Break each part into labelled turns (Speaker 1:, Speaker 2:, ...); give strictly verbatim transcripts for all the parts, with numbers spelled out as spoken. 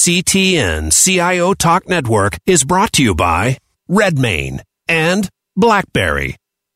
Speaker 1: C T N C I O Talk Network is brought to you by Redmayne and BlackBerry.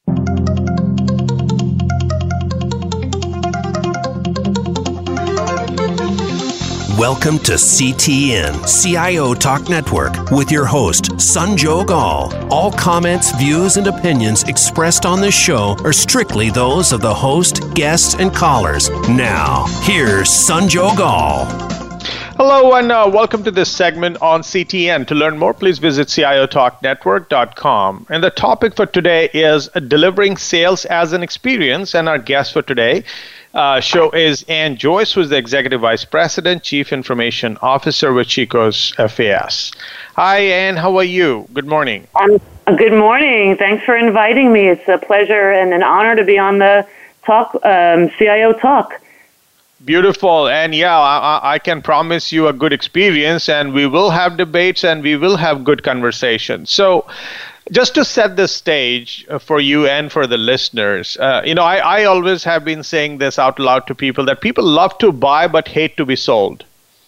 Speaker 1: Welcome to C T N C I O Talk Network with your host, Sanjog Aul. All comments, views, and opinions expressed on this show are strictly those of the host, guests, and callers. Now, here's Sanjog Aul.
Speaker 2: Hello and uh, welcome to this segment on C T N. To learn more, please visit C I O Talk Network dot com. And the topic for today is delivering sales as an experience. And our guest for today uh, show is Ann Joyce, who is the Executive Vice President, Chief Information Officer with Chico's F A S. Hi, Ann. How are you? Good morning.
Speaker 3: Um, good morning. Thanks for inviting me. It's a pleasure and an honor to be on the Talk um, C I O Talk.
Speaker 2: Beautiful. And yeah, I, I can promise you a good experience, and we will have debates and we will have good conversations. So just to set the stage for you and for the listeners, uh, you know, I, I always have been saying this out loud to people that people love to buy but hate to be sold.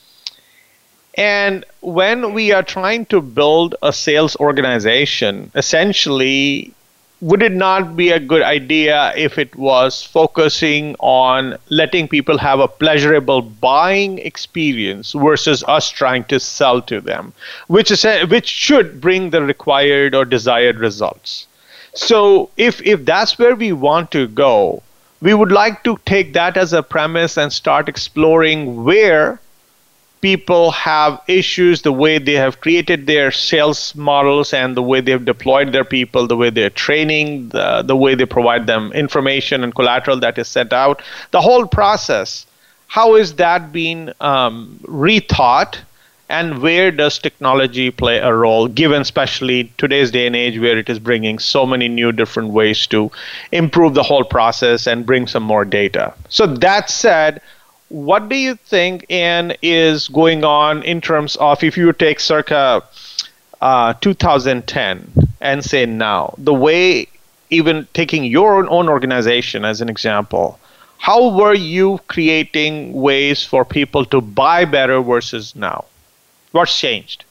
Speaker 2: And when we are trying to build a sales organization, essentially, would it not be a good idea if it was focusing on letting people have a pleasurable buying experience versus us trying to sell to them, which is which should bring the required or desired results? So if if that's where we want to go, we would like to take that as a premise and start exploring where people have issues, the way they have created their sales models and the way they've deployed their people, the way they're training, the, the way they provide them information and collateral that is sent out. The whole process, how is that being um, rethought, and where does technology play a role, given especially today's day and age where it is bringing so many new different ways to improve the whole process and bring some more data. So that said, what do you think, Ann, is going on in terms of if you take circa uh, two thousand ten and say now, the way, even taking your own organization as an example, how were you creating ways for people to buy better versus now? What's changed?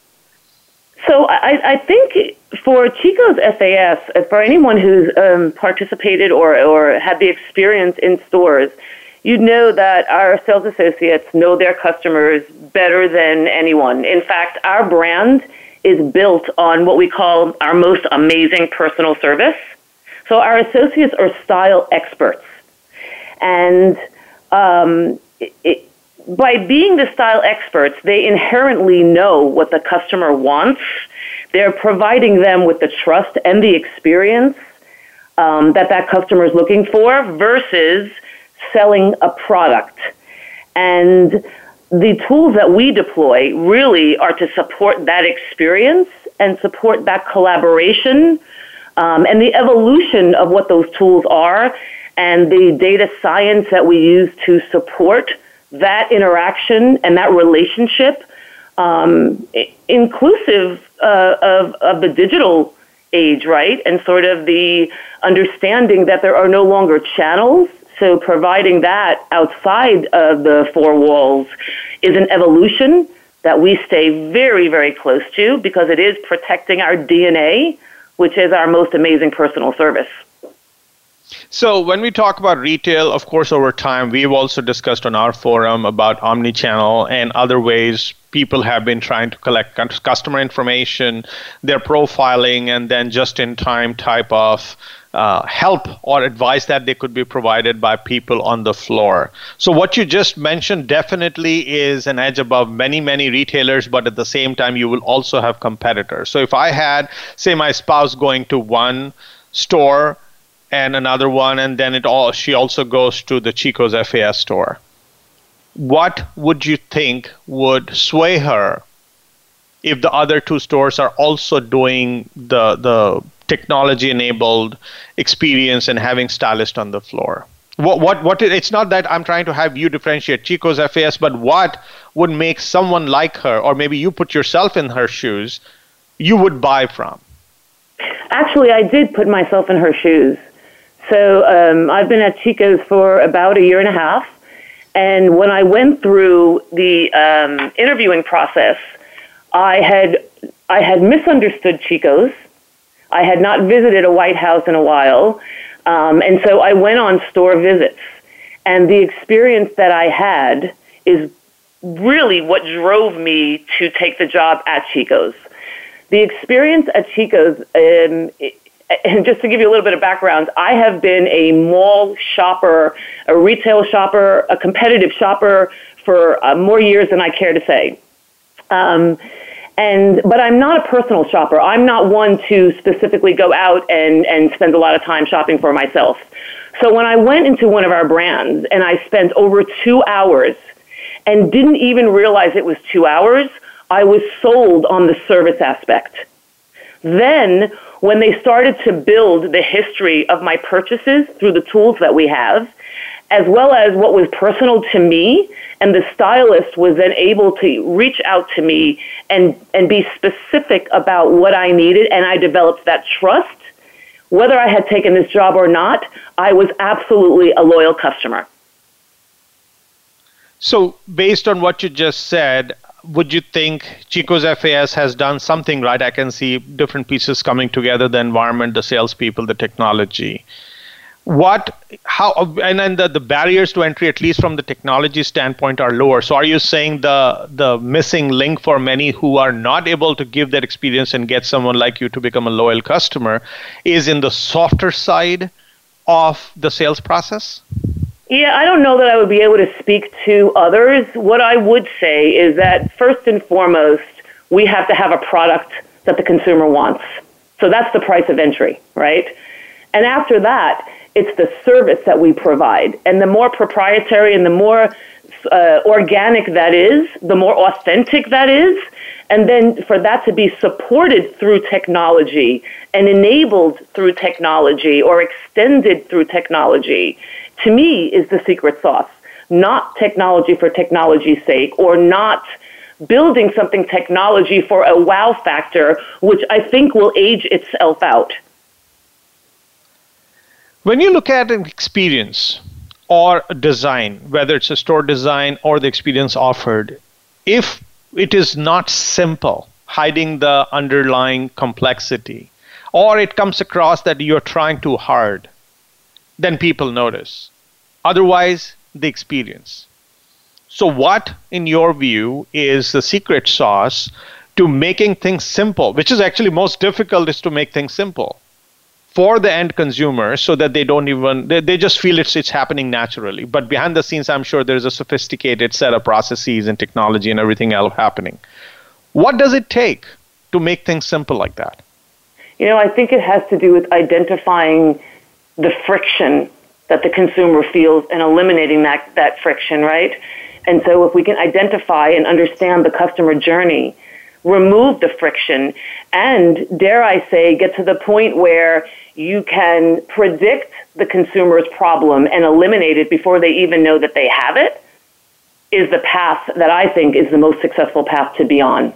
Speaker 3: So I, I think for Chico's F A S, for anyone who's um, participated or, or had the experience in stores, you know that our sales associates know their customers better than anyone. In fact, our brand is built on what we call our most amazing personal service. So our associates are style experts. And um, it, it, by being the style experts, they inherently know what the customer wants. They're providing them with the trust and the experience um, that that customer is looking for versus selling a product. And the tools that we deploy really are to support that experience and support that collaboration um, and the evolution of what those tools are and the data science that we use to support that interaction and that relationship, um, inclusive uh, of, of the digital age, right? And sort of the understanding that there are no longer channels. So providing that outside of the four walls is an evolution that we stay very, very close to because it is protecting our D N A, which is our most amazing personal service.
Speaker 2: So when we talk about retail, of course, over time, we've also discussed on our forum about omnichannel and other ways people have been trying to collect customer information, their profiling, and then just-in-time type of uh, help or advice that they could be provided by people on the floor. So what you just mentioned definitely is an edge above many, many retailers, but at the same time, you will also have competitors. So if I had, say, my spouse going to one store and another one, and then it all she also goes to the Chico's F A S store, what would you think would sway her if the other two stores are also doing the the technology-enabled experience and having stylists on the floor? What what what? It's not that I'm trying to have you differentiate Chico's F A S, but what would make someone like her, or maybe you put yourself in her shoes, you would buy from?
Speaker 3: Actually, I did put myself in her shoes. So um, I've been at Chico's for about a year and a half, And when I went through the um, interviewing process, I had I had misunderstood Chico's. I had not visited a White House in a while, um, and so I went on store visits. And the experience that I had is really what drove me to take the job at Chico's. The experience at Chico's, um, it, and just to give you a little bit of background, I have been a mall shopper, a retail shopper, a competitive shopper for uh, more years than I care to say. Um, and but I'm not a personal shopper. I'm not one to specifically go out and, and spend a lot of time shopping for myself. So when I went into one of our brands and I spent over two hours and didn't even realize it was two hours, I was sold on the service aspect. Then, when they started to build the history of my purchases through the tools that we have, as well as what was personal to me, and the stylist was then able to reach out to me and, and be specific about what I needed, and I developed that trust. Whether I had taken this job or not, I was absolutely a loyal customer.
Speaker 2: So, based on what you just said, would you think Chico's F A S has done something right? I can see different pieces coming together, the environment, the salespeople, the technology. What, how, and then the, the barriers to entry, at least from the technology standpoint, are lower. So are you saying the, the missing link for many who are not able to give that experience and get someone like you to become a loyal customer is in the softer side of the sales process?
Speaker 3: Yeah, I don't know that I would be able to speak to others. What I would say is that first and foremost, we have to have a product that the consumer wants. So that's the price of entry, right? And after that, it's the service that we provide. And the more proprietary and the more uh, organic that is, the more authentic that is. And then for that to be supported through technology and enabled through technology or extended through technology, to me, is the secret sauce. Not technology for technology's sake, or not building something technology for a wow factor, which I think will age itself out.
Speaker 2: When you look at an experience or a design, whether it's a store design or the experience offered, if it is not simple, hiding the underlying complexity, or it comes across that you're trying too hard, then people notice. Otherwise, the experience. So what, in your view, is the secret sauce to making things simple, which is actually most difficult, is to make things simple for the end consumer so that they don't even, they, they just feel it's, it's happening naturally. But behind the scenes, I'm sure there's a sophisticated set of processes and technology and everything else happening. What does it take to make things simple like that?
Speaker 3: You know, I think it has to do with identifying the friction that the consumer feels and eliminating that, that friction, right? And so if we can identify and understand the customer journey, remove the friction, and dare I say, get to the point where you can predict the consumer's problem and eliminate it before they even know that they have it, is the path that I think is the most successful path to be on.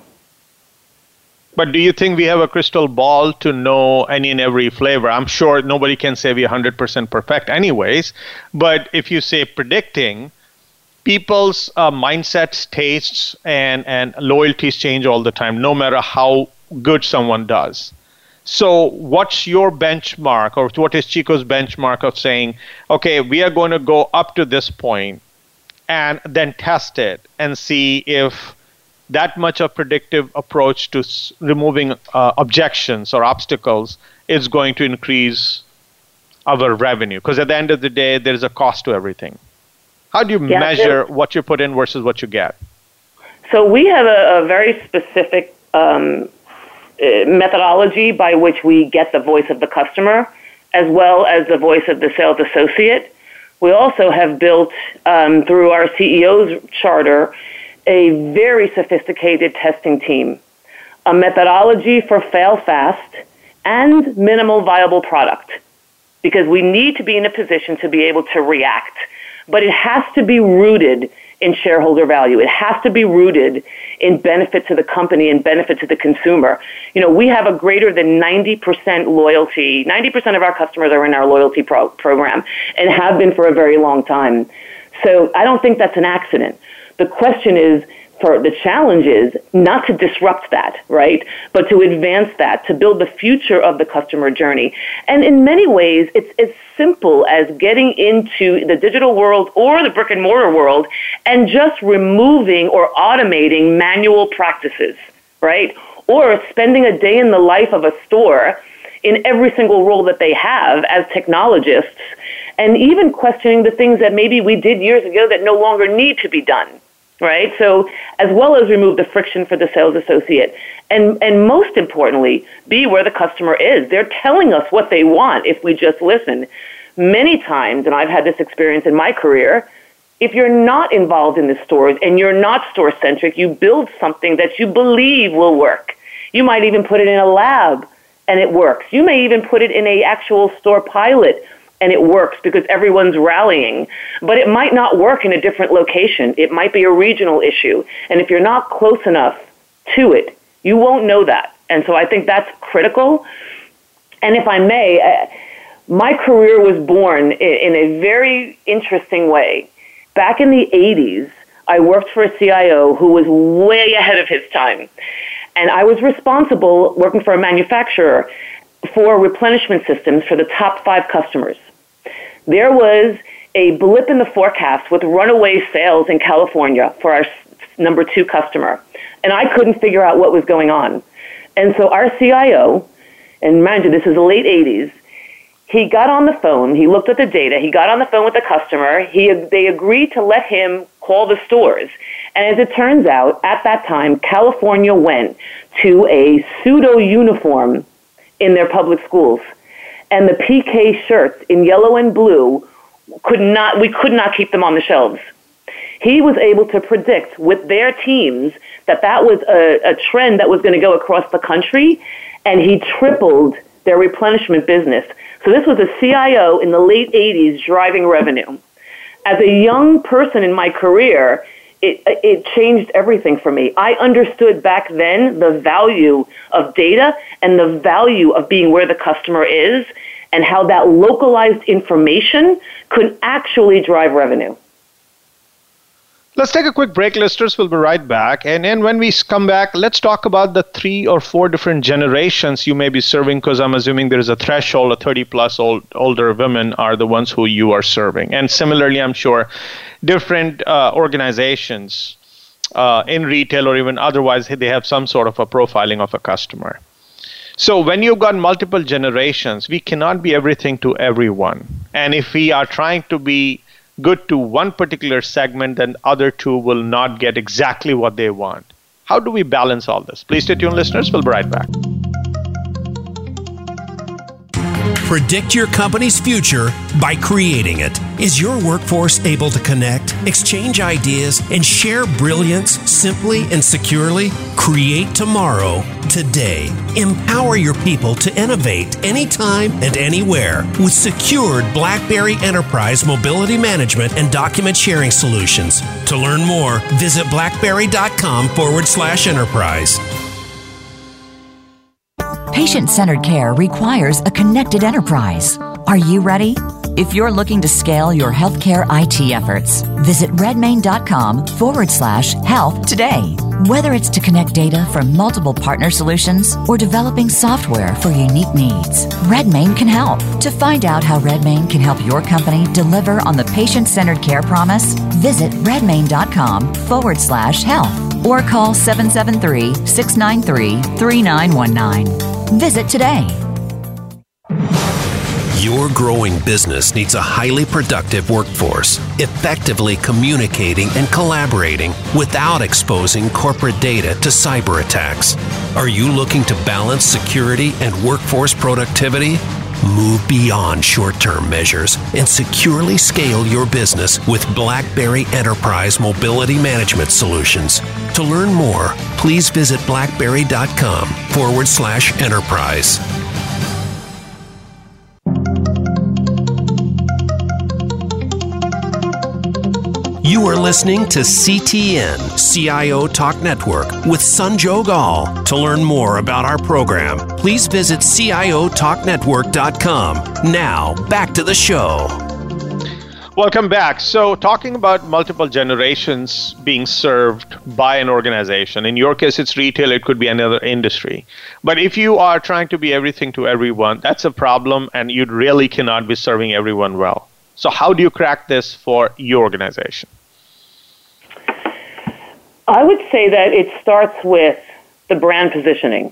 Speaker 2: But do you think we have a crystal ball to know any and every flavor? I'm sure nobody can say we're one hundred percent perfect anyways. But if you say predicting, people's uh, mindsets, tastes, and, and loyalties change all the time, no matter how good someone does. So what's your benchmark, or what is Chico's benchmark of saying, okay, we are going to go up to this point and then test it and see if that much of predictive approach to s- removing uh, objections or obstacles is going to increase our revenue? Because at the end of the day, there's a cost to everything. How do you yeah, measure what you put in versus what you get?
Speaker 3: So we have a, a very specific um, methodology by which we get the voice of the customer as well as the voice of the sales associate. We also have built, um, through our C E O's charter, a very sophisticated testing team, a methodology for fail fast and minimal viable product, because we need to be in a position to be able to react. But it has to be rooted in shareholder value. It has to be rooted in benefit to the company and benefit to the consumer. You know, we have a greater than ninety percent loyalty. ninety percent of our customers are in our loyalty pro- program and have been for a very long time. So I don't think that's an accident. The question is, for the challenge is not to disrupt that, right? But to advance that, to build the future of the customer journey. And in many ways, it's as simple as getting into the digital world or the brick and mortar world and just removing or automating manual practices, right? Or spending a day in the life of a store in every single role that they have as technologists, and even questioning the things that maybe we did years ago that no longer need to be done. Right? So as well as remove the friction for the sales associate. And and most importantly, be where the customer is. They're telling us what they want if we just listen. Many times, and I've had this experience in my career, if you're not involved in the stores and you're not store-centric, you build something that you believe will work. You might even put it in a lab and it works. You may even put it in an actual store pilot and it works because everyone's rallying. But it might not work in a different location. It might be a regional issue. And if you're not close enough to it, you won't know that. And so I think that's critical. And if I may, my career was born in a very interesting way. Back in the eighties, I worked for a C I O who was way ahead of his time. And I was responsible, working for a manufacturer, for replenishment systems for the top five customers. There was a blip in the forecast with runaway sales in California for our number two customer, and I couldn't figure out what was going on. And so our C I O, and mind you, this is the late eighties, he got on the phone, he looked at the data, he got on the phone with the customer, he they agreed to let him call the stores. And as it turns out, at that time, California went to a pseudo-uniform in their public schools. And the P K shirts in yellow and blue could not, we could not keep them on the shelves. He was able to predict with their teams that that was a, a trend that was going to go across the country, and he tripled their replenishment business. So this was a C I O in the late eighties driving revenue. As a young person in my career, It, it changed everything for me. I understood back then the value of data and the value of being where the customer is and how that localized information could actually drive revenue.
Speaker 2: Let's take a quick break, listeners. We'll be right back. And then when we come back, let's talk about the three or four different generations you may be serving, because I'm assuming there's a threshold of thirty plus old, older women are the ones who you are serving. And similarly, I'm sure different uh, organizations uh, in retail or even otherwise, they have some sort of a profiling of a customer. So when you've got multiple generations, we cannot be everything to everyone. And if we are trying to be good to one particular segment, then other two will not get exactly what they want. How do we balance all this? Please stay tuned, listeners. We'll be right back.
Speaker 1: Predict your company's future by creating it. Is your workforce able to connect, exchange ideas, and share brilliance simply and securely? Create tomorrow, today. Empower your people to innovate anytime and anywhere with secured BlackBerry Enterprise mobility management and document sharing solutions. To learn more, visit blackberry.com forward slash enterprise.
Speaker 4: Patient-centered care requires a connected enterprise. Are you ready? If you're looking to scale your healthcare I T efforts, visit redmain.com forward slash health today. Whether it's to connect data from multiple partner solutions or developing software for unique needs, Redmain can help. To find out how Redmain can help your company deliver on the patient-centered care promise, visit redmain.com forward slash health or call seven seven three, six nine three, three nine one nine. Visit today.
Speaker 1: Your growing business needs a highly productive workforce, effectively communicating and collaborating without exposing corporate data to cyber attacks. Are you looking to balance security and workforce productivity? Move beyond short-term measures and securely scale your business with BlackBerry Enterprise Mobility Management Solutions. To learn more, please visit blackberry.com forward slash enterprise. You are listening to C T N, C I O Talk Network, with Sanjog Aul. To learn more about our program, please visit C I O talk network dot com. Now, back to the show.
Speaker 2: Welcome back. So talking about multiple generations being served by an organization, in your case it's retail, it could be another industry. But if you are trying to be everything to everyone, that's a problem and you really cannot be serving everyone well. So how do you crack this for your organization?
Speaker 3: I would say that it starts with the brand positioning.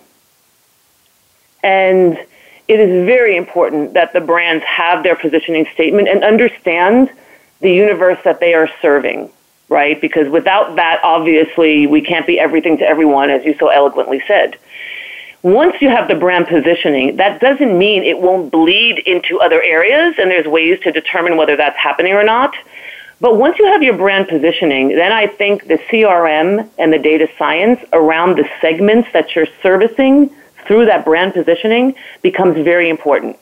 Speaker 3: And it is very important that the brands have their positioning statement and understand the universe that they are serving, right? Because without that, obviously, we can't be everything to everyone, as you so eloquently said. Once you have the brand positioning, that doesn't mean it won't bleed into other areas, and there's ways to determine whether that's happening or not. But once you have your brand positioning, then I think the C R M and the data science around the segments that you're servicing through that brand positioning becomes very important.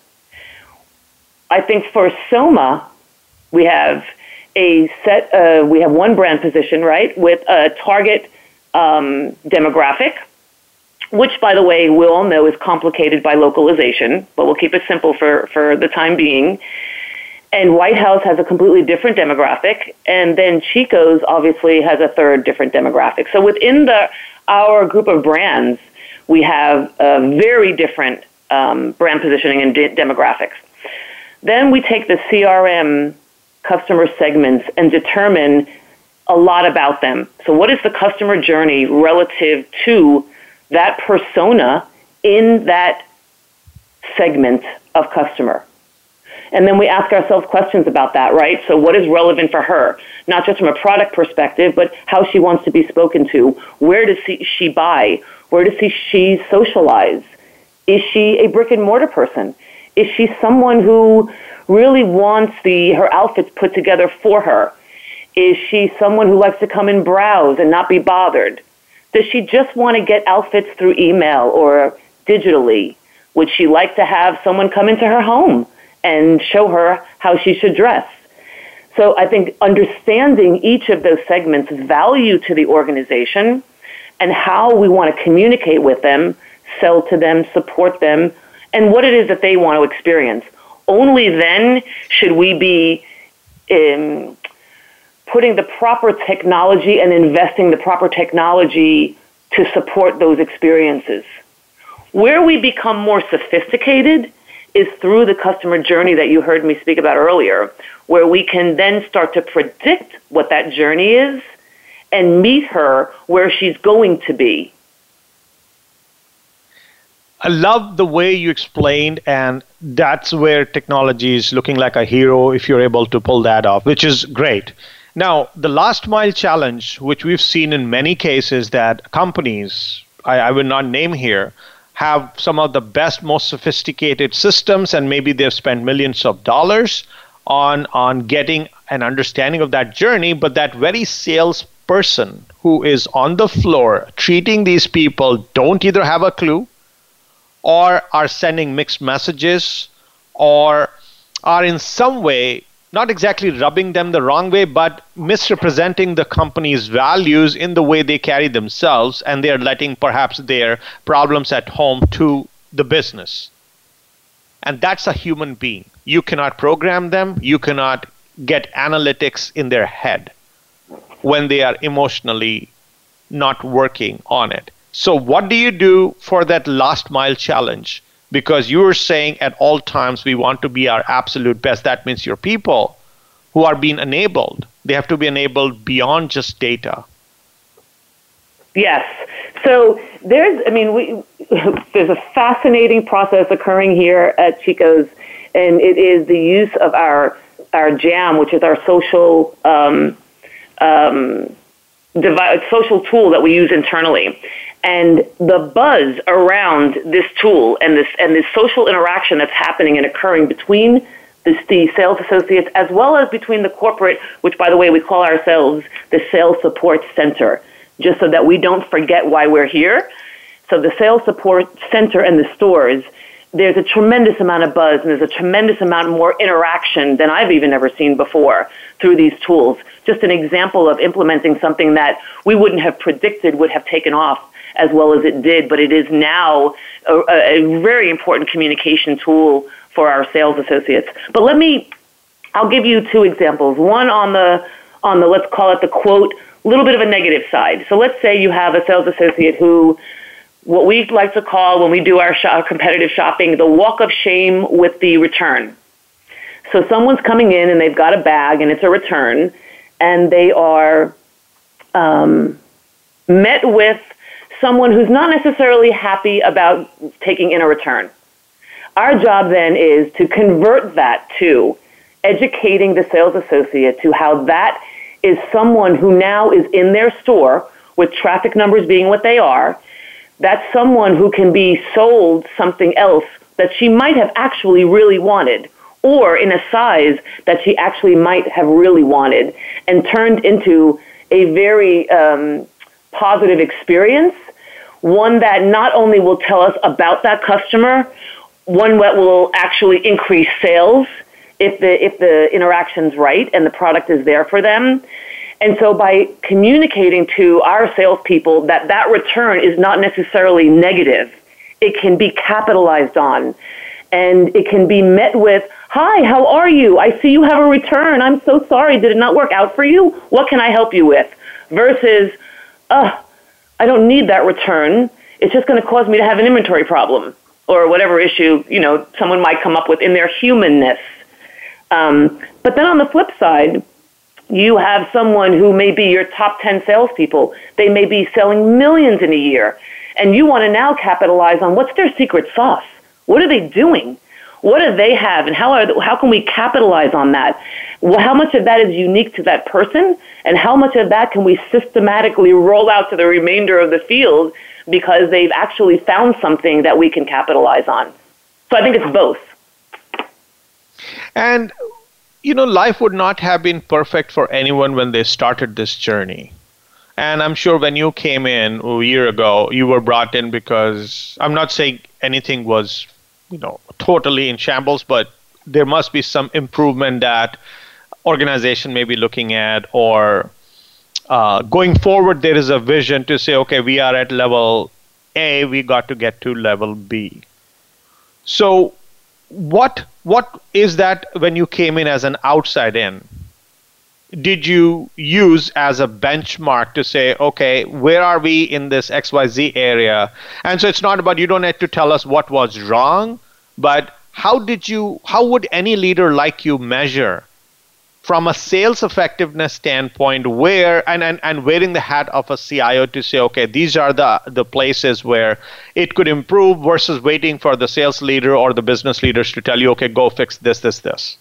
Speaker 3: I think for Soma, we have a set, uh, we have one brand position, right, with a target um, demographic, which, by the way, we all know is complicated by localization, but we'll keep it simple for, for the time being. And White House has a completely different demographic, and then Chico's obviously has a third different demographic. So within the our group of brands, we have a very different um, brand positioning and de- demographics. Then we take the C R M customer segments and determine a lot about them. So what is the customer journey relative to that persona in that segment of customer? And then we ask ourselves questions about that, right? So what is relevant for her? Not just from a product perspective, but how she wants to be spoken to. Where does she buy? Where does she socialize? Is she a brick and mortar person? Is she someone who really wants the her outfits put together for her? Is she someone who likes to come and browse and not be bothered? Does she just want to get outfits through email or digitally? Would she like to have someone come into her home and show her how she should dress? So I think understanding each of those segments' value to the organization and how we want to communicate with them, sell to them, support them, and what it is that they want to experience. Only then should we be um, putting the proper technology and investing the proper technology to support those experiences. Where we become more sophisticated is through the customer journey that you heard me speak about earlier, where we can then start to predict what that journey is and meet her where she's going to be.
Speaker 2: I love the way you explained, and that's where technology is looking like a hero if you're able to pull that off, which is great. Now, the last mile challenge, which we've seen in many cases that companies, I, I will not name here, have some of the best, most sophisticated systems, and maybe they've spent millions of dollars on, on getting an understanding of that journey, but that very salesperson who is on the floor treating these people don't either have a clue or are sending mixed messages or are in some way not exactly rubbing them the wrong way, but misrepresenting the company's values in the way they carry themselves, and they're letting perhaps their problems at home to the business. And that's a human being. You cannot program them. You cannot get analytics in their head when they are emotionally not working on it. So what do you do for that last mile challenge? Because you were saying at all times we want to be our absolute best. That means your people who are being enabled, they have to be enabled beyond just data.
Speaker 3: Yes. So there's, I mean, we, there's a fascinating process occurring here at Chico's, and it is the use of our our JAM, which is our social um, um, devi- social tool that we use internally. And the buzz around this tool and this and this social interaction that's happening and occurring between the, the sales associates as well as between the corporate, which, by the way, we call ourselves the Sales Support Center, just so that we don't forget why we're here. So the Sales Support Center and the stores, there's a tremendous amount of buzz and there's a tremendous amount more interaction than I've even ever seen before through these tools. Just an example of implementing something that we wouldn't have predicted would have taken off as well as it did, but it is now a, a very important communication tool for our sales associates. But let me I'll give you two examples. One on the, on the let's call it the quote, little bit of a negative side. So let's say you have a sales associate who, what we like to call when we do our, shop, our competitive shopping, the walk of shame with the return. So someone's coming in and they've got a bag and it's a return, and they are um, met with someone who's not necessarily happy about taking in a return. Our job then is to convert that to educating the sales associate to how that is someone who now is in their store, with traffic numbers being what they are. That's someone who can be sold something else that she might have actually really wanted, or in a size that she actually might have really wanted, and turned into a very um, positive experience, one that not only will tell us about that customer, one that will actually increase sales if the if the interaction's right and the product is there for them. And so by communicating to our salespeople that that return is not necessarily negative, it can be capitalized on, and it can be met with, "Hi, how are you? I see you have a return. I'm so sorry. Did it not work out for you? What can I help you with?" Versus, "Uh, I don't need that return. It's just going to cause me to have an inventory problem," or whatever issue, you know, someone might come up with in their humanness. Um, but then on the flip side, you have someone who may be your top ten salespeople. They may be selling millions in a year, and you want to now capitalize on what's their secret sauce. What are they doing? What do they have, and how are how can we capitalize on that? Well, how much of that is unique to that person, and how much of that can we systematically roll out to the remainder of the field because they've actually found something that we can capitalize on? So I think it's both.
Speaker 2: And, you know, life would not have been perfect for anyone when they started this journey. And I'm sure when you came in a year ago, you were brought in because I'm not saying anything was, you know, totally in shambles, but there must be some improvement that organization may be looking at, or uh, going forward, there is a vision to say, okay, we are at level A, we got to get to level B. So what what is that when you came in as an outside in? Did you use as a benchmark to say, okay, where are we in this X Y Z area? And so it's not about, you don't have to tell us what was wrong, but how did you, how would any leader like you measure from a sales effectiveness standpoint where, and, and, and wearing the hat of a C I O to say, okay, these are the, the places where it could improve, versus waiting for the sales leader or the business leaders to tell you, okay, go fix this, this, this?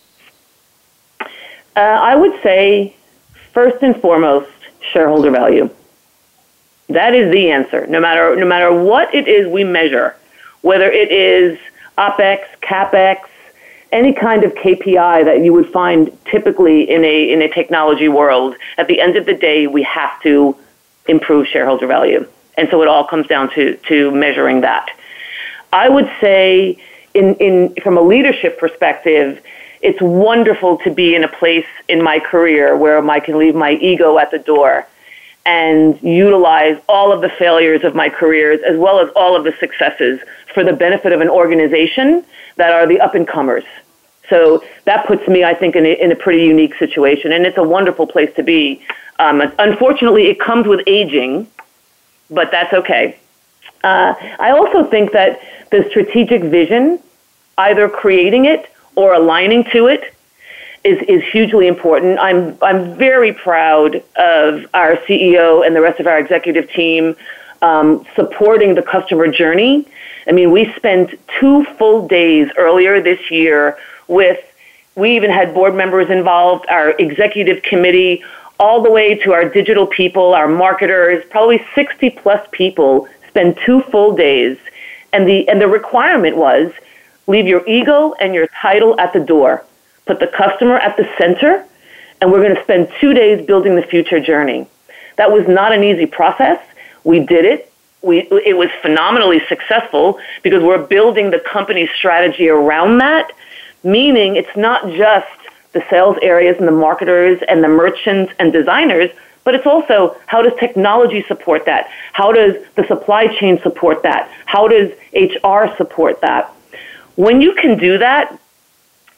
Speaker 3: Uh, I would say, first and foremost, shareholder value. That is the answer. No matter no matter what it is we measure, whether it is OpEx, CapEx, any kind of K P I that you would find typically in a in a technology world, at the end of the day, we have to improve shareholder value. And so it all comes down to, to measuring that. I would say, in, in from a leadership perspective, it's wonderful to be in a place in my career where I can leave my ego at the door and utilize all of the failures of my careers as well as all of the successes for the benefit of an organization that are the up-and-comers. So that puts me, I think, in a, in a pretty unique situation, and it's a wonderful place to be. Um, unfortunately, it comes with aging, but that's okay. Uh, I also think that the strategic vision, either creating it or aligning to it, is, is hugely important. I'm I'm very proud of our C E O and the rest of our executive team um, supporting the customer journey. I mean, we spent two full days earlier this year with, we even had board members involved, our executive committee, all the way to our digital people, our marketers, probably sixty plus people spend two full days. And the and the requirement was, leave your ego and your title at the door. Put the customer at the center, and we're going to spend two days building the future journey. That was not an easy process. We did it. We, it was phenomenally successful because we're building the company's strategy around that, meaning it's not just the sales areas and the marketers and the merchants and designers, but it's also, how does technology support that? How does the supply chain support that? How does H R support that? When you can do that,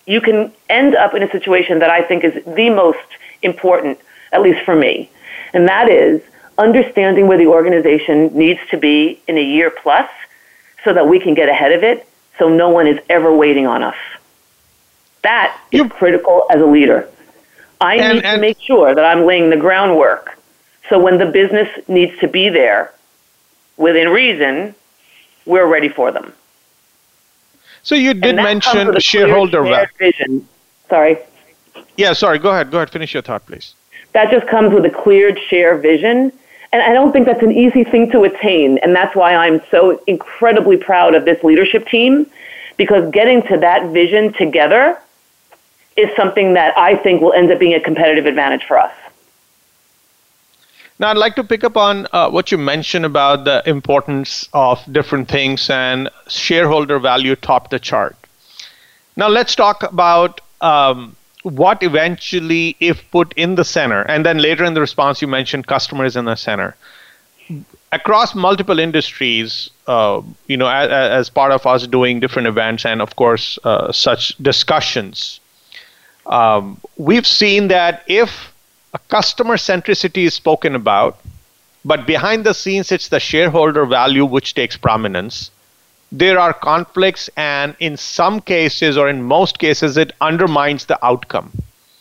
Speaker 3: you can end up in a situation that I think is the most important, at least for me, and that is understanding where the organization needs to be in a year plus so that we can get ahead of it so no one is ever waiting on us. That is you, critical as a leader. I and, need and, to make sure that I'm laying the groundwork so when the business needs to be there, within reason, we're ready for them.
Speaker 2: So you did mention shareholder value.
Speaker 3: Vision. Sorry.
Speaker 2: Yeah, sorry. Go ahead. Go ahead. Finish your thought, please.
Speaker 3: That just comes with a cleared share vision. And I don't think that's an easy thing to attain. And that's why I'm so incredibly proud of this leadership team, because getting to that vision together is something that I think will end up being a competitive advantage for us.
Speaker 2: Now, I'd like to pick up on uh, what you mentioned about the importance of different things and shareholder value top the chart. Now, let's talk about um, what eventually, if put in the center, and then later in the response, you mentioned customers in the center. Across multiple industries, uh, you know, as, as part of us doing different events and, of course, uh, such discussions, um, we've seen that if a customer centricity is spoken about, but behind the scenes, it's the shareholder value which takes prominence, there are conflicts, and in some cases, or in most cases, it undermines the outcome.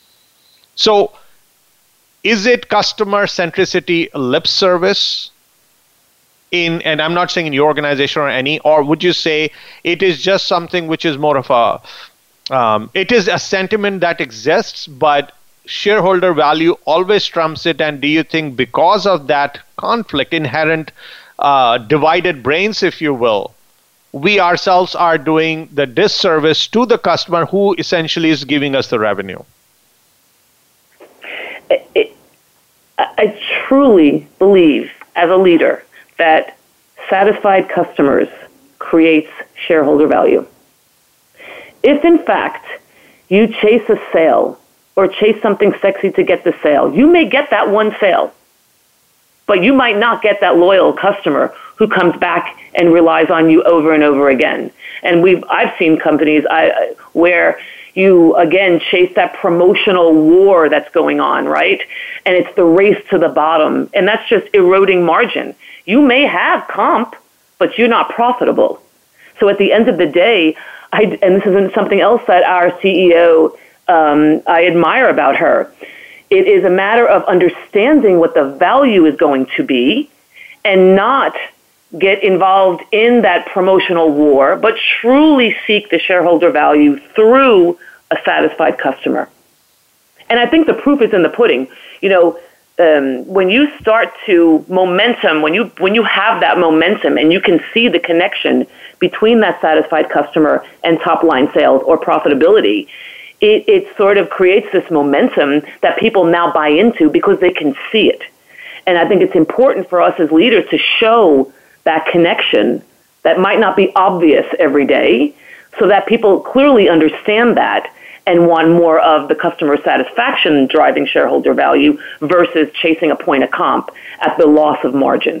Speaker 2: So, is it customer centricity lip service in, and I'm not saying in your organization or any, or would you say it is just something which is more of a, um, it is a sentiment that exists, but shareholder value always trumps it? And do you think because of that conflict, inherent uh, divided brains, if you will, we ourselves are doing the disservice to the customer who essentially is giving us the revenue?
Speaker 3: It, it, I truly believe as a leader that satisfied customers creates shareholder value. If in fact you chase a sale or chase something sexy to get the sale, you may get that one sale, but you might not get that loyal customer who comes back and relies on you over and over again. And we've I've seen companies I, where you, again, chase that promotional war that's going on, right? And it's the race to the bottom, and that's just eroding margin. You may have comp, but you're not profitable. So at the end of the day, I, and this isn't something else that our C E O, um, I admire about her, it is a matter of understanding what the value is going to be and not get involved in that promotional war, but truly seek the shareholder value through a satisfied customer. And I think the proof is in the pudding. You know, um, when you start to momentum, when you when you have that momentum and you can see the connection between that satisfied customer and top line sales or profitability, it, it sort of creates this momentum that people now buy into because they can see it. And I think it's important for us as leaders to show that connection that might not be obvious every day, so that people clearly understand that and want more of the customer satisfaction driving shareholder value versus chasing a point of comp at the loss of margin.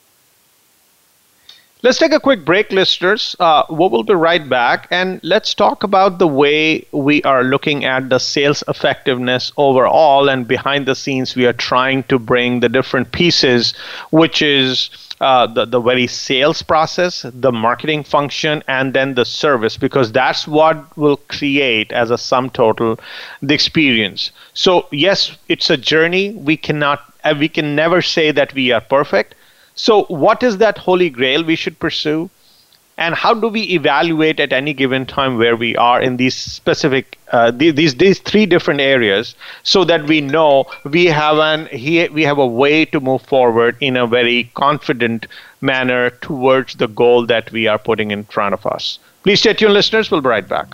Speaker 2: Let's take a quick break, listeners. Uh, we will be right back, and let's talk about the way we are looking at the sales effectiveness overall, and behind the scenes we are trying to bring the different pieces, which is uh, the, the very sales process, the marketing function, and then the service, because that's what will create as a sum total the experience. So yes, it's a journey. We cannot, uh, we can never say that we are perfect. So what is that holy grail we should pursue? And how do we evaluate at any given time where we are in these specific, uh, these, these three different areas, so that we know we have, an, we have a way to move forward in a very confident manner towards the goal that we are putting in front of us. Please stay tuned, listeners. We'll be right back.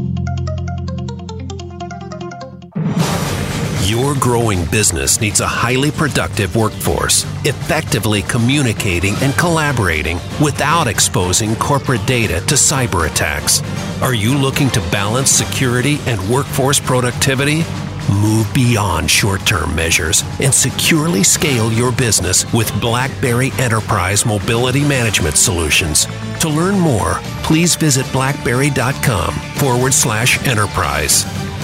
Speaker 1: Your growing business needs a highly productive workforce, effectively communicating and collaborating without exposing corporate data to cyber attacks. Are you looking to balance security and workforce productivity? Move beyond short-term measures and securely scale your business with BlackBerry Enterprise Mobility Management Solutions. To learn more, please visit blackberry.com forward slash enterprise.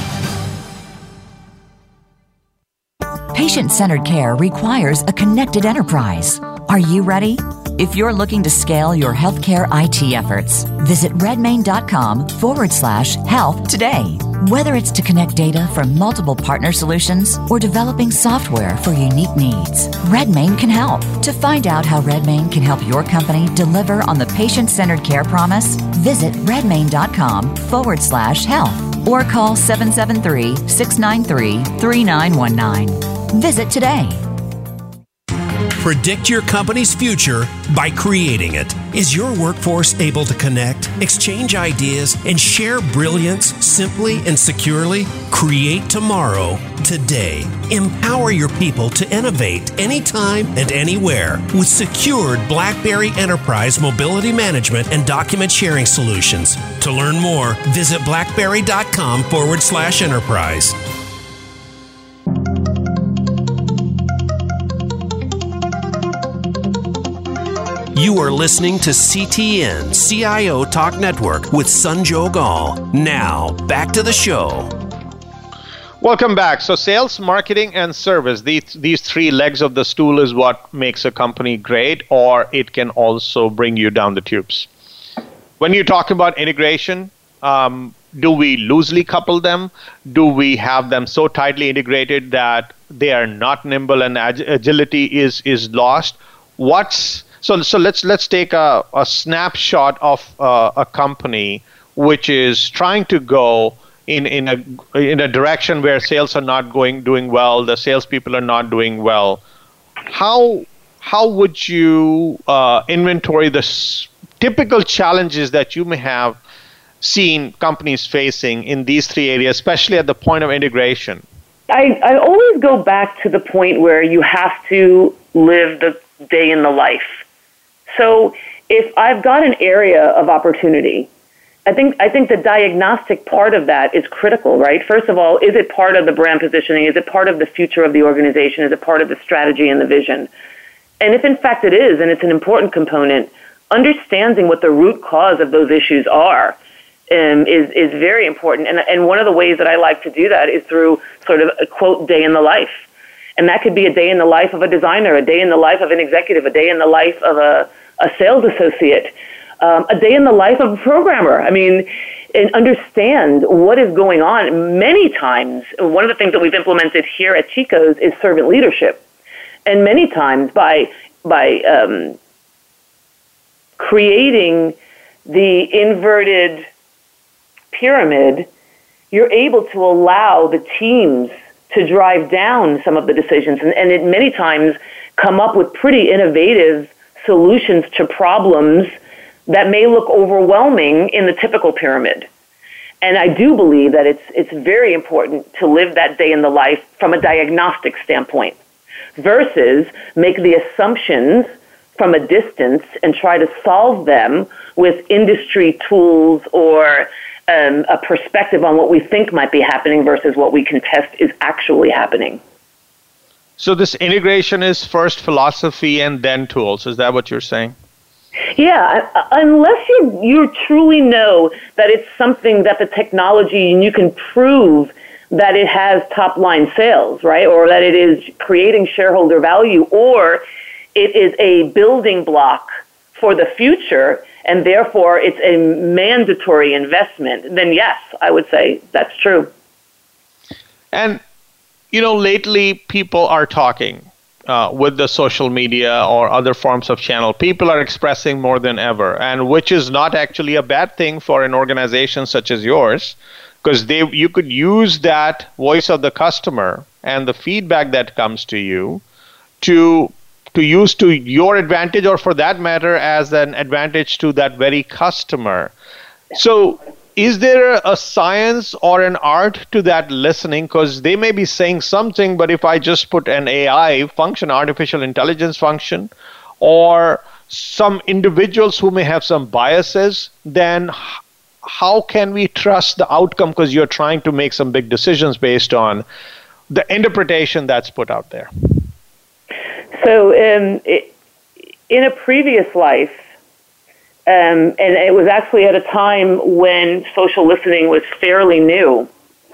Speaker 4: Patient-centered care requires a connected enterprise. Are you ready? If you're looking to scale your healthcare I T efforts, visit redmain.com forward slash health today. Whether it's to connect data from multiple partner solutions or developing software for unique needs, Redmain can help. To find out how Redmain can help your company deliver on the patient-centered care promise, visit redmain.com forward slash health or call seven seven three, six nine three, three nine one nine. Visit today.
Speaker 1: Predict your company's future by creating it. Is your workforce able to connect, exchange ideas, and share brilliance simply and securely? Create tomorrow, today. Empower your people to innovate anytime and anywhere with secured BlackBerry Enterprise Mobility Management and Document Sharing Solutions. To learn more, visit blackberry.com forward slash enterprise. You are listening to C T N, C I O Talk Network with Sanjog Aul. Now, back to the show.
Speaker 2: Welcome back. So sales, marketing, and service, these, these three legs of the stool is what makes a company great, or it can also bring you down the tubes. When you talk about integration, um, do we loosely couple them? Do we have them so tightly integrated that they are not nimble and ag- agility is, is lost? What's So, so let's let's take a, a snapshot of uh, a company which is trying to go in, in a in a direction where sales are not going doing well, the salespeople are not doing well. How how would you uh, inventory the s- typical challenges that you may have seen companies facing in these three areas, especially at the point of integration?
Speaker 3: I, I always go back to the point where you have to live the day in the life. So if I've got an area of opportunity, I think I think the diagnostic part of that is critical, right? First of all, is it part of the brand positioning? Is it part of the future of the organization? Is it part of the strategy and the vision? And if in fact it is, and it's an important component, understanding what the root cause of those issues are um, is, is very important. And, and one of the ways that I like to do that is through sort of a, quote, day in the life. And that could be a day in the life of a designer, a day in the life of an executive, a day in the life of a, a sales associate, um, a day in the life of a programmer. I mean, and understand what is going on. Many times, one of the things that we've implemented here at Chico's is servant leadership. And many times by by um, creating the inverted pyramid, you're able to allow the teams to drive down some of the decisions, and, and it many times come up with pretty innovative solutions to problems that may look overwhelming in the typical pyramid. And I do believe that it's it's very important to live that day in the life from a diagnostic standpoint versus make the assumptions from a distance and try to solve them with industry tools or um, a perspective on what we think might be happening versus what we can test is actually happening.
Speaker 2: So this integration is first philosophy and then tools. Is that what you're saying?
Speaker 3: Yeah, unless you you truly know that it's something that the technology, and you can prove that it has top-line sales, right, or that it is creating shareholder value, or it is a building block for the future, and therefore it's a mandatory investment, then yes, I would say that's true.
Speaker 2: And, you know, lately people are talking. Uh, with the social media or other forms of channel, people are expressing more than ever, and which is not actually a bad thing for an organization such as yours, because they you could use that voice of the customer and the feedback that comes to you to to use to your advantage, or for that matter, as an advantage to that very customer. So is there a science or an art to that listening? Because they may be saying something, but if I just put an A I function, artificial intelligence function, or some individuals who may have some biases, then how can we trust the outcome, because you're trying to make some big decisions based on the interpretation that's put out there?
Speaker 3: So um, it, in a previous life, um, and it was actually at a time when social listening was fairly new,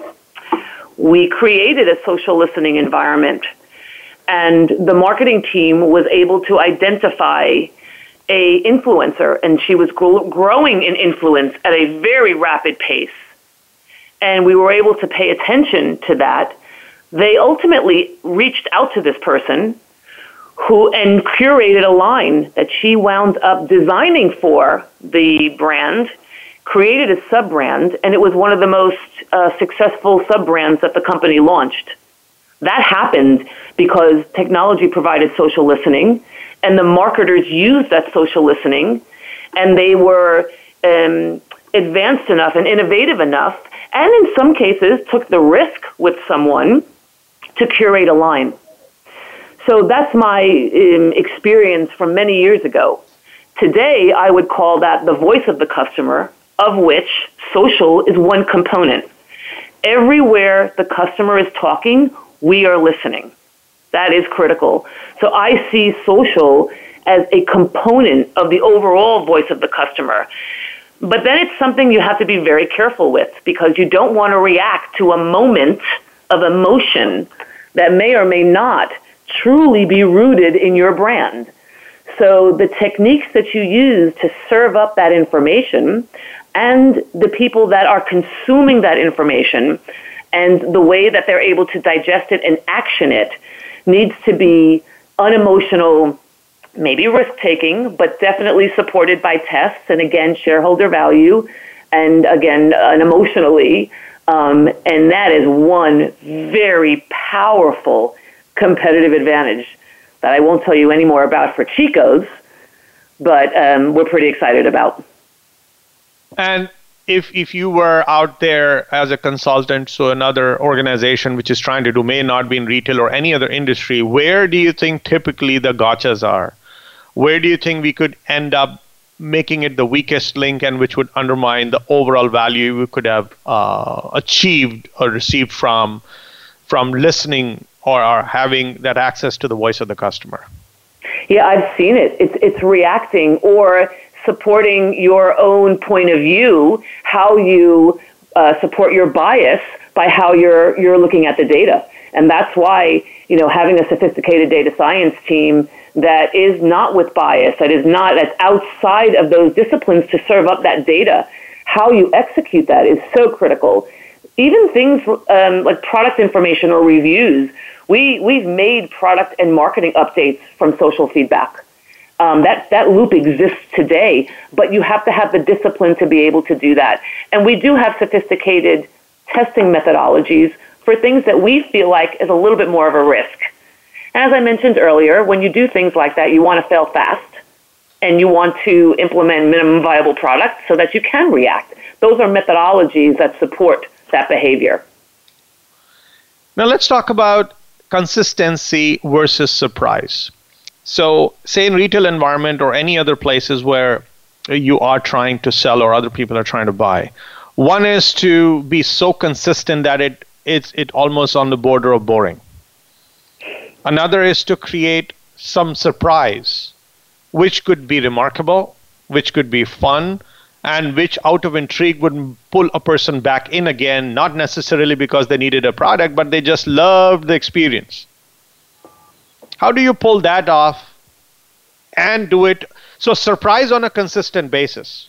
Speaker 3: we created a social listening environment, and the marketing team was able to identify a influencer, and she was gro- growing in influence at a very rapid pace. And we were able to pay attention to that. They ultimately reached out to this person who and curated a line that she wound up designing for the brand, created a sub-brand, and it was one of the most uh, successful sub-brands that the company launched. That happened because technology provided social listening, and the marketers used that social listening, and they were um, advanced enough and innovative enough, and in some cases took the risk with someone to curate a line. So that's my um, experience from many years ago. Today, I would call that the voice of the customer, of which social is one component. Everywhere the customer is talking, we are listening. That is critical. So I see social as a component of the overall voice of the customer. But then it's something you have to be very careful with, because you don't want to react to a moment of emotion that may or may not truly be rooted in your brand. So the techniques that you use to serve up that information and the people that are consuming that information and the way that they're able to digest it and action it needs to be unemotional, maybe risk-taking, but definitely supported by tests and, again, shareholder value and, again, unemotionally. Um, and that is one very powerful competitive advantage that I won't tell you any more about for Chico's, but um, we're pretty excited about.
Speaker 2: And if if you were out there as a consultant, so another organization which is trying to do, may not be in retail or any other industry, where do you think typically the gotchas are? Where do you think we could end up making it the weakest link, and which would undermine the overall value we could have uh, achieved or received from from listening or, or having that access to the voice of the customer?
Speaker 3: Yeah, I've seen it. It's it's reacting or supporting your own point of view, how you uh, support your bias by how you're you're looking at the data. And that's why, you know, having a sophisticated data science team that is not with bias, that is not, that's outside of those disciplines to serve up that data, how you execute that is so critical. Even things um, like product information or reviews, we, we've made product and marketing updates from social feedback. Um, that, that loop exists today, but you have to have the discipline to be able to do that. And we do have sophisticated testing methodologies for things that we feel like is a little bit more of a risk. And as I mentioned earlier, when you do things like that, you want to fail fast, and you want to implement minimum viable product so that you can react. Those are methodologies that support that behavior.
Speaker 2: Now let's talk about consistency versus surprise. So say in retail environment or any other places where you are trying to sell or other people are trying to buy, one is to be so consistent that it it's it almost on the border of boring. Another is to create some surprise, which could be remarkable, which could be fun, and which out of intrigue would pull a person back in again, not necessarily because they needed a product, but they just loved the experience. How do you pull that off and do it? So surprise on a consistent basis.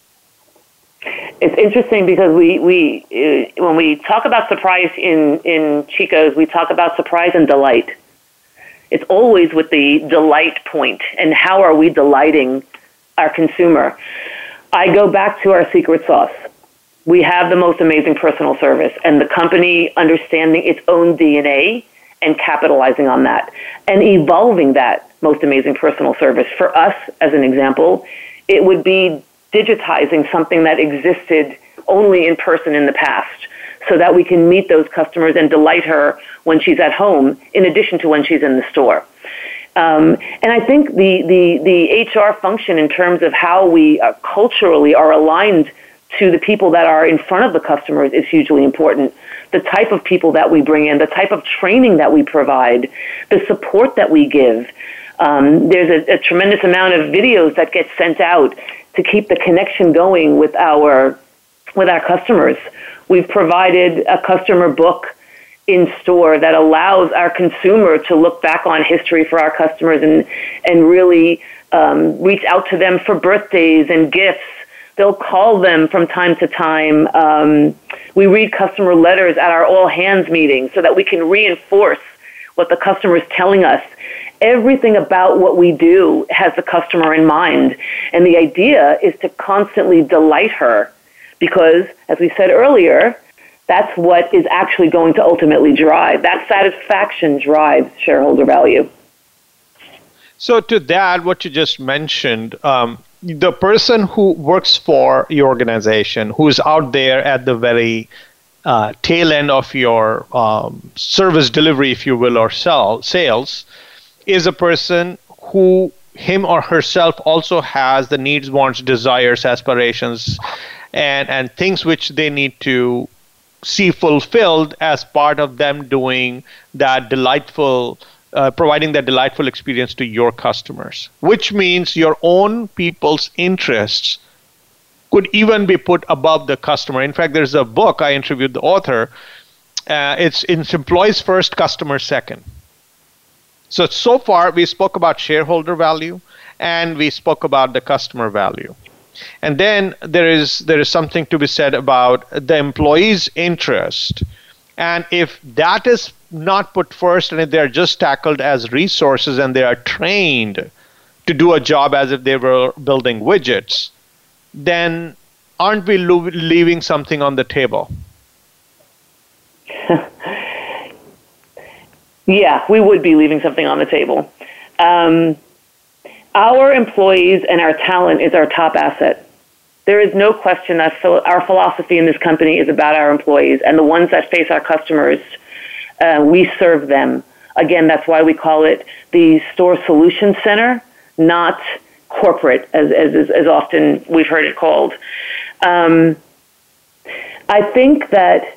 Speaker 3: It's interesting because we, we uh, when we talk about surprise in, in Chico's, we talk about surprise and delight. It's always with the delight point, and how are we delighting our consumer? I go back to our secret sauce. We have the most amazing personal service, and the company understanding its own D N A and capitalizing on that and evolving that most amazing personal service. For us, as an example, it would be digitizing something that existed only in person in the past so that we can meet those customers and delight her when she's at home in addition to when she's in the store. Um, and I think the, the, the H R function in terms of how we uh, culturally are aligned to the people that are in front of the customers is hugely important. The type of people that we bring in, the type of training that we provide, the support that we give. Um, there's a, a tremendous amount of videos that get sent out to keep the connection going with our with our customers. We've provided a customer book in store that allows our consumer to look back on history for our customers and and really um, reach out to them for birthdays and gifts. They'll call them from time to time. Um, we read customer letters at our all-hands meetings so that we can reinforce what the customer is telling us. Everything about what we do has the customer in mind. And the idea is to constantly delight her because, as we said earlier, that's what is actually going to ultimately drive. That satisfaction drives shareholder value.
Speaker 2: So to that, what you just mentioned, um, the person who works for your organization, who is out there at the very uh, tail end of your um, service delivery, if you will, or sell, sales, is a person who, him or herself, also has the needs, wants, desires, aspirations, and, and things which they need to see fulfilled as part of them doing that delightful Uh, providing that delightful experience to your customers, which means your own people's interests could even be put above the customer. In fact, there's a book, I interviewed the author. Uh, it's, it's employees first, customers second. So, so far, we spoke about shareholder value and we spoke about the customer value. And then there is there is something to be said about the employee's interest. And if that is not put first and if they're just tackled as resources and they are trained to do a job as if they were building widgets, then aren't we lo- leaving something on the table?
Speaker 3: Yeah, we would be leaving something on the table. Um, our employees and our talent is our top asset. There is no question that phil- our philosophy in this company is about our employees, and the ones that face our customers, uh, we serve them. Again, that's why we call it the Store Solution Center, not corporate, as, as, as often we've heard it called. Um, I think that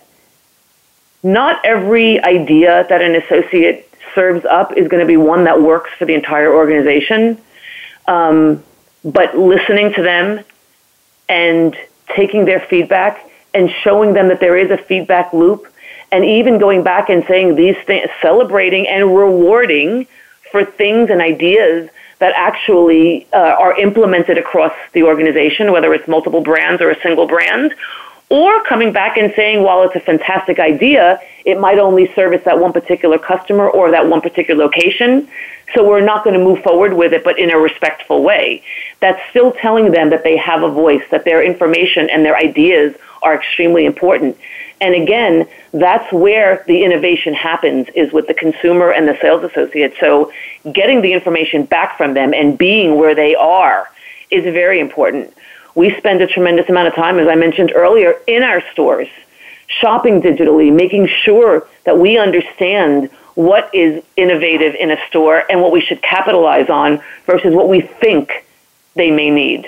Speaker 3: not every idea that an associate serves up is going to be one that works for the entire organization, um, but listening to them and taking their feedback and showing them that there is a feedback loop, and even going back and saying these things, celebrating and rewarding for things and ideas that actually uh, are implemented across the organization, whether it's multiple brands or a single brand, or coming back and saying, while it's a fantastic idea, it might only service that one particular customer or that one particular location, so we're not going to move forward with it, but in a respectful way. That's still telling them that they have a voice, that their information and their ideas are extremely important. And again, that's where the innovation happens, is with the consumer and the sales associate. So getting the information back from them and being where they are is very important. We spend a tremendous amount of time, as I mentioned earlier, in our stores, shopping digitally, making sure that we understand what is innovative in a store and what we should capitalize on versus what we think they may need.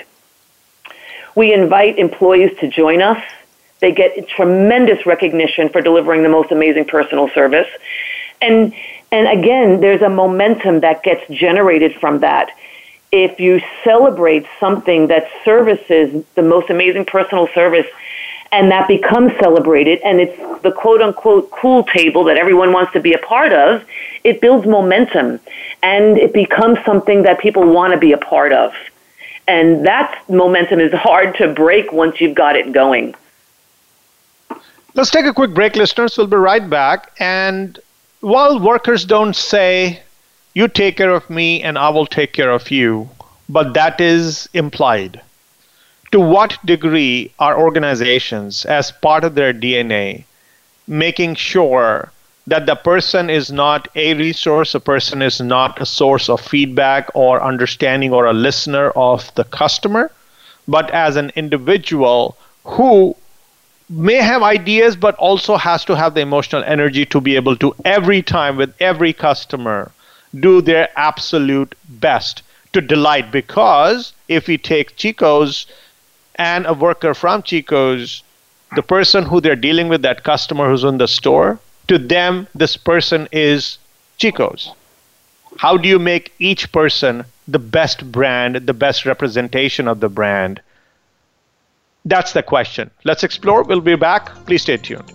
Speaker 3: We invite employees to join us. They get tremendous recognition for delivering the most amazing personal service. And, and again, there's a momentum that gets generated from that. If you celebrate something that services the most amazing personal service and that becomes celebrated and it's the quote-unquote cool table that everyone wants to be a part of, it builds momentum and it becomes something that people want to be a part of. And that momentum is hard to break once you've got it going.
Speaker 2: Let's take a quick break, listeners. We'll be right back. And while workers don't say, you take care of me and I will take care of you, but that is implied. To what degree are organizations, as part of their D N A, making sure that the person is not a resource, a person is not a source of feedback or understanding or a listener of the customer, but as an individual who may have ideas but also has to have the emotional energy to be able to, every time with every customer, do their absolute best to delight? Because if we take Chico's and a worker from Chico's, the person who they're dealing with, that customer who's in the store, to them, this person is Chico's. How do you make each person the best brand, the best representation of the brand? That's the question. Let's explore. We'll be back. Please stay tuned.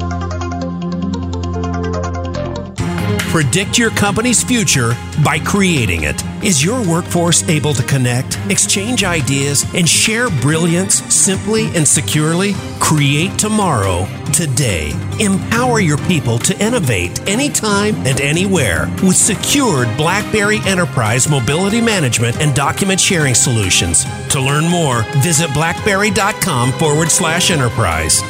Speaker 1: Predict your company's future by creating it. Is your workforce able to connect, exchange ideas, and share brilliance simply and securely? Create tomorrow, today. Empower your people to innovate anytime and anywhere with secured BlackBerry Enterprise mobility management and document sharing solutions. To learn more, visit blackberry.com forward slash enterprise.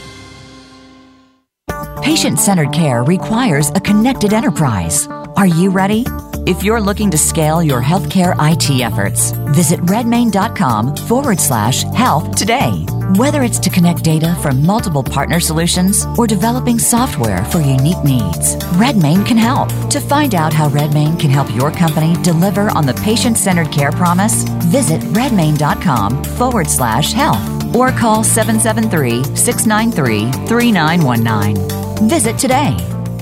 Speaker 4: Patient-centered care requires a connected enterprise. Are you ready? If you're looking to scale your healthcare I T efforts, visit redmain.com forward slash health today. Whether it's to connect data from multiple partner solutions or developing software for unique needs, Redmain can help. To find out how Redmain can help your company deliver on the patient-centered care promise, visit redmain.com forward slash health or call seven seven three, six nine three, three nine one nine. Visit today.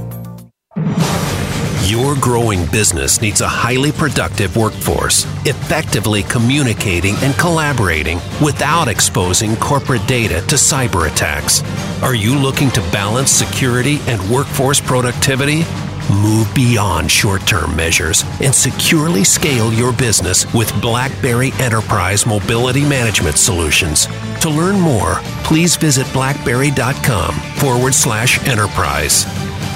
Speaker 1: Your growing business needs a highly productive workforce, effectively communicating and collaborating without exposing corporate data to cyber attacks. Are you looking to balance security and workforce productivity? Move beyond short-term measures and securely scale your business with BlackBerry Enterprise Mobility Management Solutions. To learn more, please visit blackberry.com forward slash enterprise.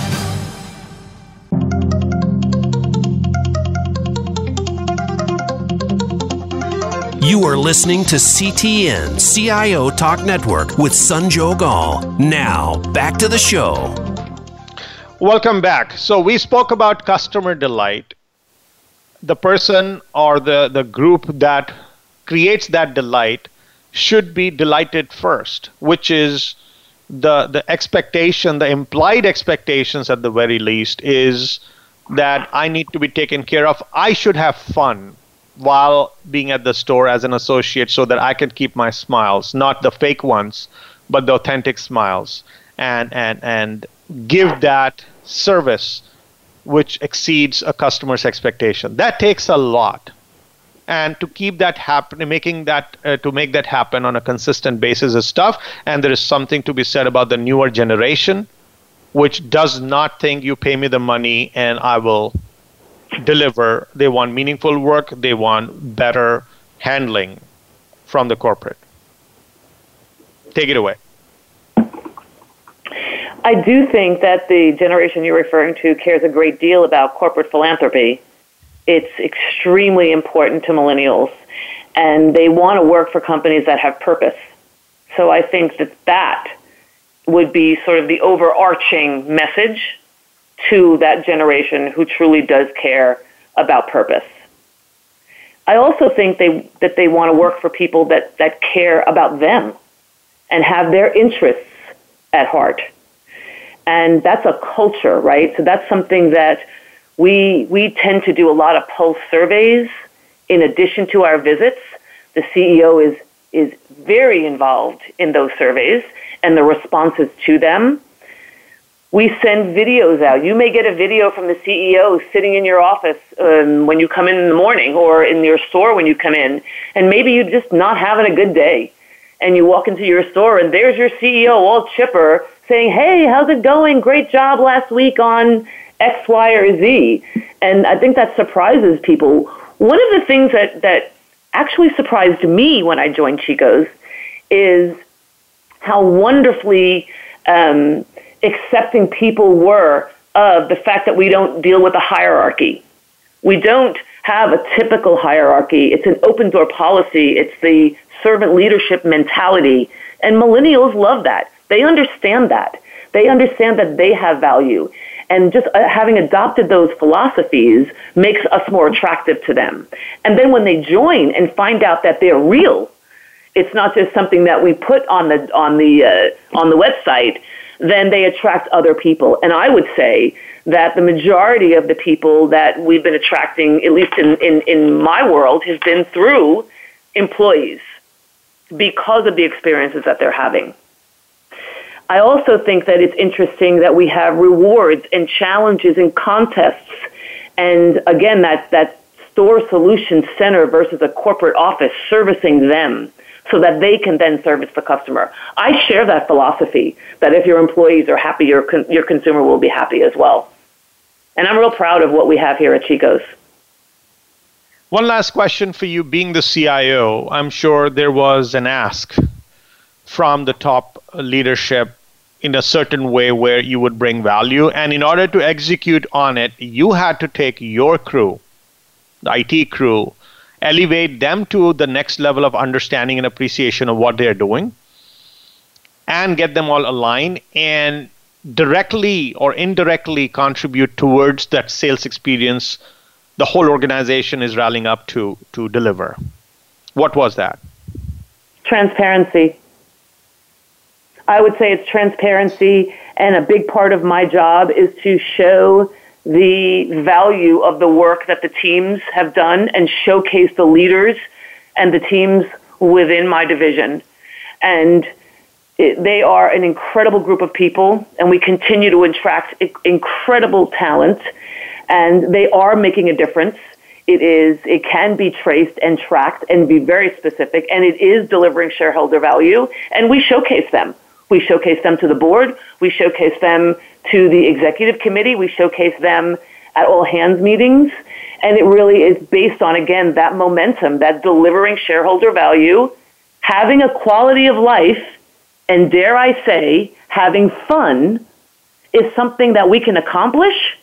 Speaker 1: You are listening to C T N C I O Talk Network with Sanjog Aul. Now, back to the show.
Speaker 2: Welcome back. So we spoke about customer delight. The person or the, the group that creates that delight should be delighted first, which is the, the expectation, the implied expectations at the very least, is that I need to be taken care of. I should have fun while being at the store as an associate so that I can keep my smiles, not the fake ones, but the authentic smiles, and and and give that service which exceeds a customer's expectation. That takes a lot. And to keep that happen, making that uh, to make that happen on a consistent basis is tough. And there is something to be said about the newer generation, which does not think you pay me the money and I will deliver. They want meaningful work. They want better handling from the corporate. Take it away.
Speaker 3: I do think that the generation you're referring to cares a great deal about corporate philanthropy. It's extremely important to millennials, and they want to work for companies that have purpose. So I think that that would be sort of the overarching message to that generation who truly does care about purpose. I also think they that they want to work for people that, that care about them and have their interests at heart. And that's a culture, right? So that's something that we we tend to do a lot of pulse surveys in addition to our visits. The C E O is is very involved in those surveys and the responses to them. We send videos out. You may get a video from the C E O sitting in your office um, when you come in in the morning or in your store when you come in, and maybe you're just not having a good day. And you walk into your store and there's your C E O all chipper saying, hey, how's it going? Great job last week on X, Y, or Z. And I think that surprises people. One of the things that, that actually surprised me when I joined Chico's is how wonderfully um, accepting people were of the fact that we don't deal with a hierarchy. We don't have a typical hierarchy. It's an open door policy. It's the servant leadership mentality. And millennials love that. They understand that. They understand that they have value. And just uh, having adopted those philosophies makes us more attractive to them. And then when they join and find out that they're real, it's not just something that we put on the on the uh, on the website, then they attract other people. And I would say that the majority of the people that we've been attracting, at least in, in, in my world, has been through employees. because of the experiences that they're having. I also think that it's interesting that we have rewards and challenges and contests. And again, that, that store solution center versus a corporate office servicing them so that they can then service the customer. I share that philosophy that if your employees are happy, your, con- your consumer will be happy as well. And I'm real proud of what we have here at Chico's.
Speaker 2: One last question for you, being the C I O. I'm sure there was an ask from the top leadership in a certain way where you would bring value. And in order to execute on it, you had to take your crew, the I T crew, elevate them to the next level of understanding and appreciation of what they're doing, and get them all aligned and directly or indirectly contribute towards that sales experience the whole organization is rallying up to to deliver. What was that?
Speaker 3: Transparency. I would say it's transparency, and a big part of my job is to show the value of the work that the teams have done and showcase the leaders and the teams within my division. And it, they are an incredible group of people, and we continue to attract incredible talent, and they are making a difference. It is, it can be traced and tracked and be very specific, and it is delivering shareholder value, and we showcase them. We showcase them to the board. We showcase them to the executive committee. We showcase them at all hands meetings. And it really is based on, again, that momentum, that delivering shareholder value, having a quality of life, and dare I say, having fun is something that we can accomplish,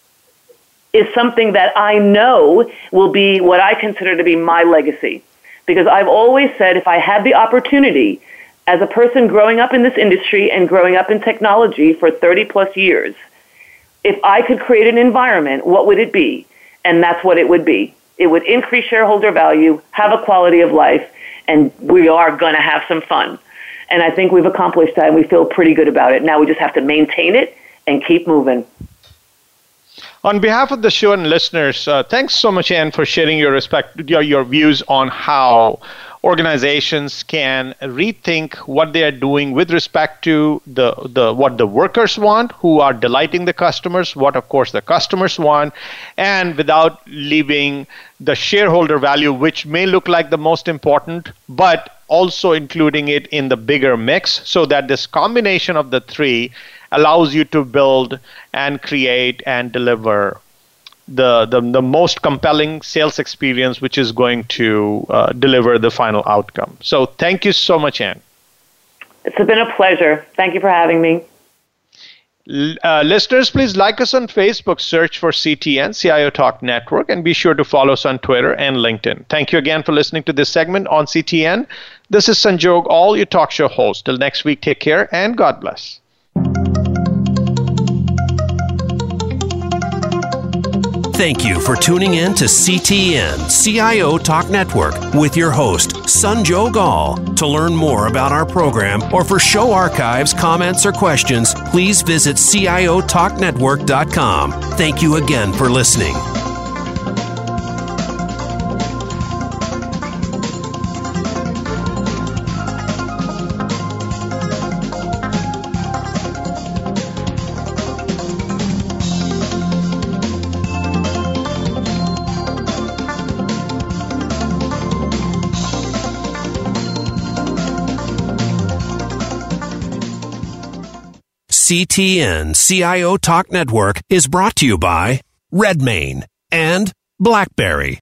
Speaker 3: is something that I know will be what I consider to be my legacy. Because I've always said if I had the opportunity, as a person growing up in this industry and growing up in technology for thirty plus years, if I could create an environment, what would it be? And that's what it would be. It would increase shareholder value, have a quality of life, and we are going to have some fun. And I think we've accomplished that, and we feel pretty good about it. Now we just have to maintain it and keep moving.
Speaker 2: On behalf of the show and listeners, uh, thanks so much, Ann, for sharing your respect, your, your views on how organizations can rethink what they are doing with respect to the, the what the workers want, who are delighting the customers, what, of course, the customers want, and without leaving the shareholder value, which may look like the most important, but also including it in the bigger mix, so that this combination of the three allows you to build and create and deliver the, the, the most compelling sales experience, which is going to uh, deliver the final outcome. So thank you so much, Ann.
Speaker 3: It's been a pleasure. Thank you for having me.
Speaker 2: Uh, listeners, please like us on Facebook, search for C T N, C I O Talk Network, and be sure to follow us on Twitter and LinkedIn. Thank you again for listening to this segment on C T N. This is Sanjog Aul, your talk show host. Till next week, take care and God bless.
Speaker 1: Thank you for tuning in to C T N, C I O Talk Network, with your host, Sanjog Aul. To learn more about our program or for show archives, comments, or questions, please visit C I O talk network dot com. Thank you again for listening. C T N, C I O Talk Network is brought to you by Redmayne and BlackBerry.